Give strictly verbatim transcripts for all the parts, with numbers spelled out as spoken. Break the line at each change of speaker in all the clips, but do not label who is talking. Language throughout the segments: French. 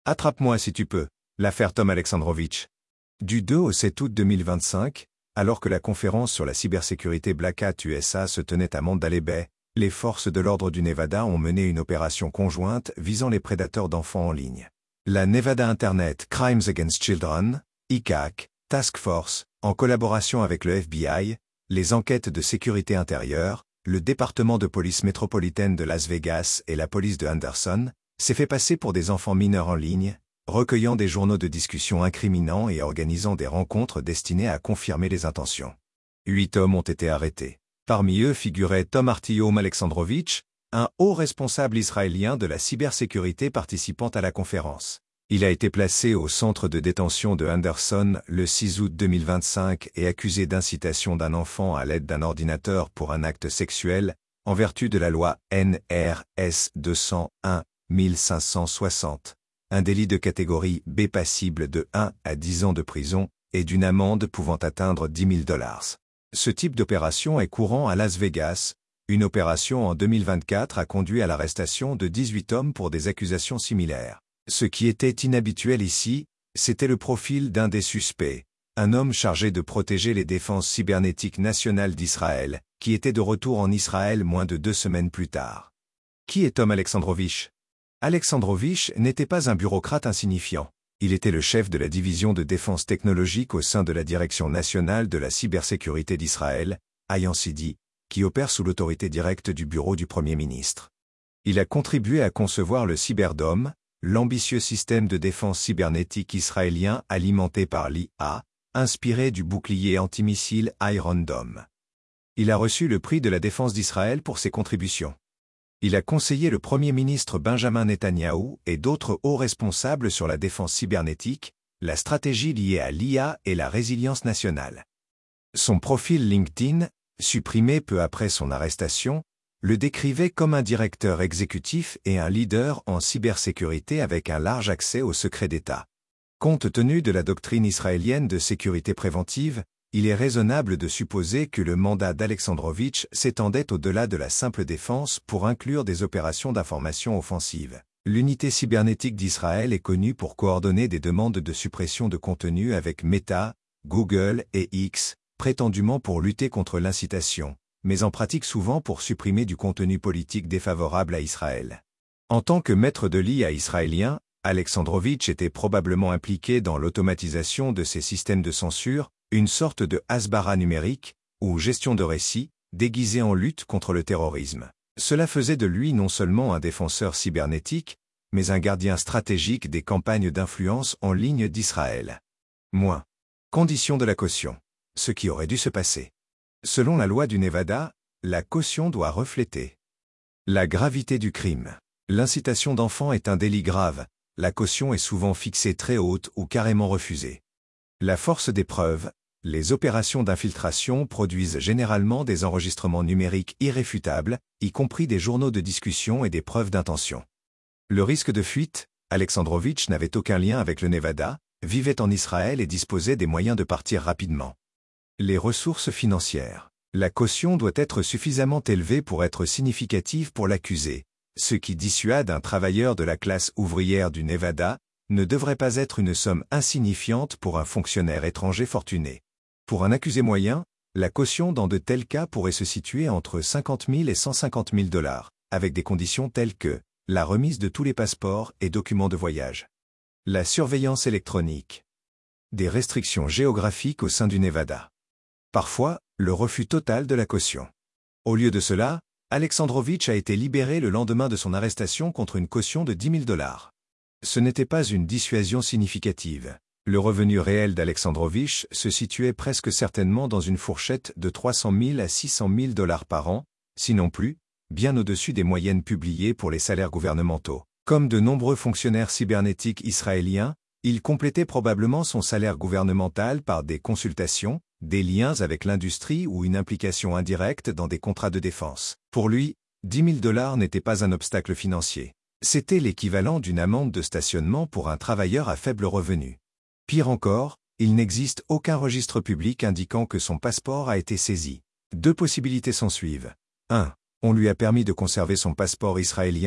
Attrape-moi si tu peux, l'affaire Tom Alexandrovitch. Du deux au sept août deux mille vingt-cinq, alors que la conférence sur la cybersécurité Black Hat U S A se tenait à Mandalay Bay, les forces de l'ordre du Nevada ont mené une opération conjointe visant les prédateurs d'enfants en ligne. La Nevada Internet Crimes Against Children, I C A C, Task Force, en collaboration avec le F B I, les enquêtes de sécurité intérieure, le département de police métropolitaine de Las Vegas et la police de Henderson, s'est fait passer pour des enfants mineurs en ligne, recueillant des journaux de discussion incriminants et organisant des rencontres destinées à confirmer les intentions. Huit hommes ont été arrêtés. Parmi eux figurait Tom Artyom Alexandrovitch, un haut responsable israélien de la cybersécurité participant à la conférence. Il a été placé au centre de détention de Henderson le six août deux mille vingt-cinq et accusé d'incitation d'un enfant à l'aide d'un ordinateur pour un acte sexuel, en vertu de la loi N R S deux cent un mille cinq cent soixante, un délit de catégorie B passible de un à dix ans de prison et d'une amende pouvant atteindre dix mille dollars. Ce type d'opération est courant à Las Vegas. Une opération en deux mille vingt-quatre a conduit à l'arrestation de dix-huit hommes pour des accusations similaires. Ce qui était inhabituel ici, c'était le profil d'un des suspects, un homme chargé de protéger les défenses cybernétiques nationales d'Israël, qui était de retour en Israël moins de deux semaines plus tard. Qui est Tom Alexandrovitch? Alexandrovitch n'était pas un bureaucrate insignifiant. Il était le chef de la division de défense technologique au sein de la Direction nationale de la cybersécurité d'Israël, I A N C I D, qui opère sous l'autorité directe du bureau du Premier ministre. Il a contribué à concevoir le Cyberdome, l'ambitieux système de défense cybernétique israélien alimenté par l'I A, inspiré du bouclier antimissile Iron Dome. Il a reçu le prix de la défense d'Israël pour ses contributions. Il a conseillé le Premier ministre Benjamin Netanyahou et d'autres hauts responsables sur la défense cybernétique, la stratégie liée à l'I A et la résilience nationale. Son profil LinkedIn, supprimé peu après son arrestation, le décrivait comme un directeur exécutif et un leader en cybersécurité avec un large accès au secret d'État. Compte tenu de la doctrine israélienne de sécurité préventive, il est raisonnable de supposer que le mandat d'Alexandrovitch s'étendait au-delà de la simple défense pour inclure des opérations d'information offensive. L'unité cybernétique d'Israël est connue pour coordonner des demandes de suppression de contenu avec Meta, Google et X, prétendument pour lutter contre l'incitation, mais en pratique souvent pour supprimer du contenu politique défavorable à Israël. En tant que maître de l'I A israélien, Alexandrovitch était probablement impliqué dans l'automatisation de ces systèmes de censure, une sorte de hasbara numérique, ou gestion de récits, déguisée en lutte contre le terrorisme. Cela faisait de lui non seulement un défenseur cybernétique, mais un gardien stratégique des campagnes d'influence en ligne d'Israël. Moins. Condition de la caution. Ce qui aurait dû se passer. Selon la loi du Nevada, la caution doit refléter la gravité du crime. L'incitation d'enfants est un délit grave, la caution est souvent fixée très haute ou carrément refusée. La force des preuves. Les opérations d'infiltration produisent généralement des enregistrements numériques irréfutables, y compris des journaux de discussion et des preuves d'intention. Le risque de fuite, Alexandrovitch n'avait aucun lien avec le Nevada, vivait en Israël et disposait des moyens de partir rapidement. Les ressources financières. La caution doit être suffisamment élevée pour être significative pour l'accusé, ce qui dissuade un travailleur de la classe ouvrière du Nevada, ne devrait pas être une somme insignifiante pour un fonctionnaire étranger fortuné. Pour un accusé moyen, la caution dans de tels cas pourrait se situer entre cinquante mille et cent cinquante mille dollars, avec des conditions telles que la remise de tous les passeports et documents de voyage. La surveillance électronique. Des restrictions géographiques au sein du Nevada. Parfois, le refus total de la caution. Au lieu de cela, Alexandrovitch a été libéré le lendemain de son arrestation contre une caution de dix mille dollars. Ce n'était pas une dissuasion significative. Le revenu réel d'Alexandrovitch se situait presque certainement dans une fourchette de trois cent mille à six cent mille dollars par an, sinon plus, bien au-dessus des moyennes publiées pour les salaires gouvernementaux. Comme de nombreux fonctionnaires cybernétiques israéliens, il complétait probablement son salaire gouvernemental par des consultations, des liens avec l'industrie ou une implication indirecte dans des contrats de défense. Pour lui, dix mille dollars n'était pas un obstacle financier. C'était l'équivalent d'une amende de stationnement pour un travailleur à faible revenu. Pire encore, il n'existe aucun registre public indiquant que son passeport a été saisi. Deux possibilités s'ensuivent. un. On lui a permis de conserver son passeport israélien.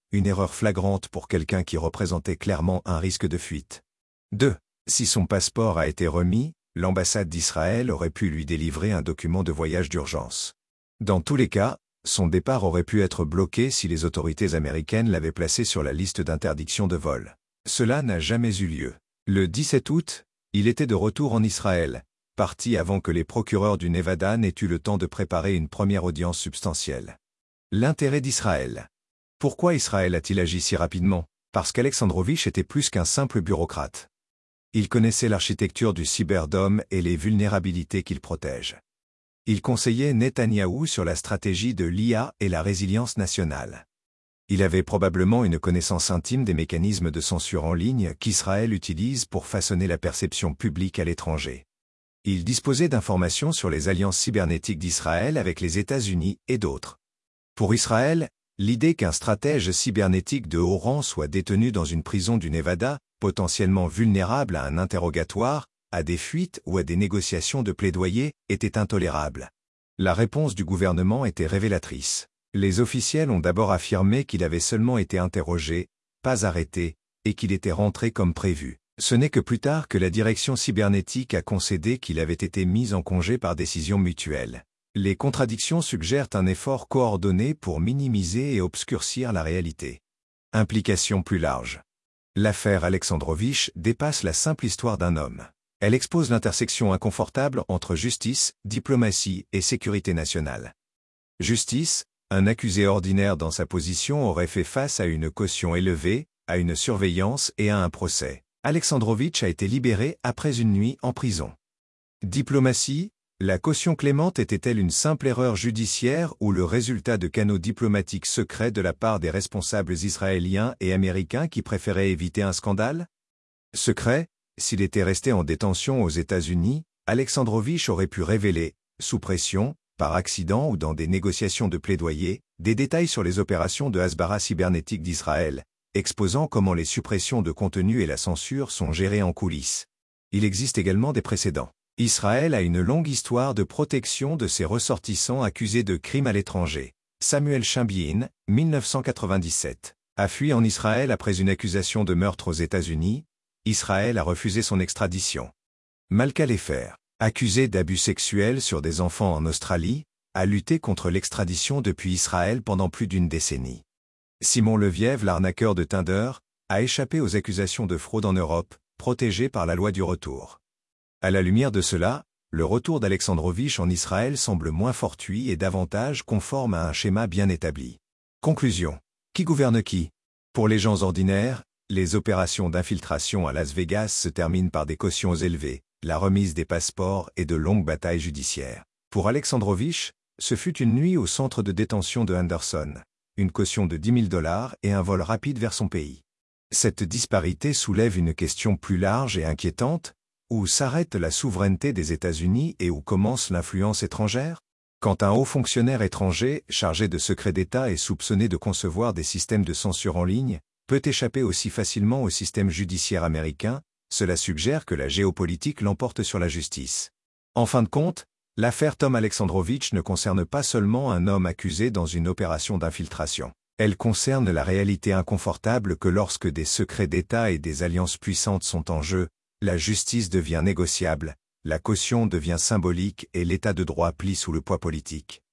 une erreur flagrante pour quelqu'un qui représentait clairement un risque de fuite. deux. Si son passeport a été remis, l'ambassade d'Israël aurait pu lui délivrer un document de voyage d'urgence. Dans tous les cas, son départ aurait pu être bloqué si les autorités américaines l'avaient placé sur la liste d'interdiction de vol. Cela n'a jamais eu lieu. Le dix-sept août, il était de retour en Israël, parti avant que les procureurs du Nevada n'aient eu le temps de préparer une première audience substantielle. L'intérêt d'Israël. Pourquoi Israël a-t-il agi si rapidement? Parce qu'Alexandrovitch était plus qu'un simple bureaucrate. Il connaissait l'architecture du cyberdome et les vulnérabilités qu'il protège. Il conseillait Netanyahou sur la stratégie de l'I A et la résilience nationale. Il avait probablement une connaissance intime des mécanismes de censure en ligne qu'Israël utilise pour façonner la perception publique à l'étranger. Il disposait d'informations sur les alliances cybernétiques d'Israël avec les États-Unis et d'autres. Pour Israël, l'idée qu'un stratège cybernétique de haut rang soit détenu dans une prison du Nevada, potentiellement vulnérable à un interrogatoire, à des fuites ou à des négociations de plaidoyer, était intolérable. La réponse du gouvernement était révélatrice. Les officiels ont d'abord affirmé qu'il avait seulement été interrogé, pas arrêté, et qu'il était rentré comme prévu. Ce n'est que plus tard que la direction cybernétique a concédé qu'il avait été mis en congé par décision mutuelle. Les contradictions suggèrent un effort coordonné pour minimiser et obscurcir la réalité. Implication plus large. L'affaire Alexandrovitch dépasse la simple histoire d'un homme. Elle expose l'intersection inconfortable entre justice, diplomatie et sécurité nationale. Justice, un accusé ordinaire dans sa position aurait fait face à une caution élevée, à une surveillance et à un procès. Alexandrovitch a été libéré après une nuit en prison. Diplomatie, la caution clémente était-elle une simple erreur judiciaire ou le résultat de canaux diplomatiques secrets de la part des responsables israéliens et américains qui préféraient éviter un scandale? Secret, s'il était resté en détention aux États-Unis, Alexandrovitch aurait pu révéler, sous pression, par accident ou dans des négociations de plaidoyer, des détails sur les opérations de Hasbara cybernétique d'Israël, exposant comment les suppressions de contenu et la censure sont gérées en coulisses. Il existe également des précédents. Israël a une longue histoire de protection de ses ressortissants accusés de crimes à l'étranger. Samuel Chimbiin, mille neuf cent quatre-vingt-dix-sept, a fui en Israël après une accusation de meurtre aux États-Unis. Israël a refusé son extradition. Malka Lefer, accusé d'abus sexuels sur des enfants en Australie, a lutté contre l'extradition depuis Israël pendant plus d'une décennie. Simon Leviev, l'arnaqueur de Tinder, a échappé aux accusations de fraude en Europe, protégé par la loi du retour. À la lumière de cela, le retour d'Alexandrovitch en Israël semble moins fortuit et davantage conforme à un schéma bien établi. Conclusion. Qui gouverne qui? Pour les gens ordinaires, les opérations d'infiltration à Las Vegas se terminent par des cautions élevées, la remise des passeports et de longues batailles judiciaires. Pour Alexandrovitch, ce fut une nuit au centre de détention de Henderson, une caution de dix mille dollars et un vol rapide vers son pays. Cette disparité soulève une question plus large et inquiétante. Où s'arrête la souveraineté des États-Unis et où commence l'influence étrangère? Quand un haut fonctionnaire étranger, chargé de secrets d'État et soupçonné de concevoir des systèmes de censure en ligne, peut échapper aussi facilement au système judiciaire américain, cela suggère que la géopolitique l'emporte sur la justice. En fin de compte, l'affaire Tom Alexandrovitch ne concerne pas seulement un homme accusé dans une opération d'infiltration. Elle concerne la réalité inconfortable que lorsque des secrets d'État et des alliances puissantes sont en jeu, la justice devient négociable, la caution devient symbolique et l'état de droit plie sous le poids politique.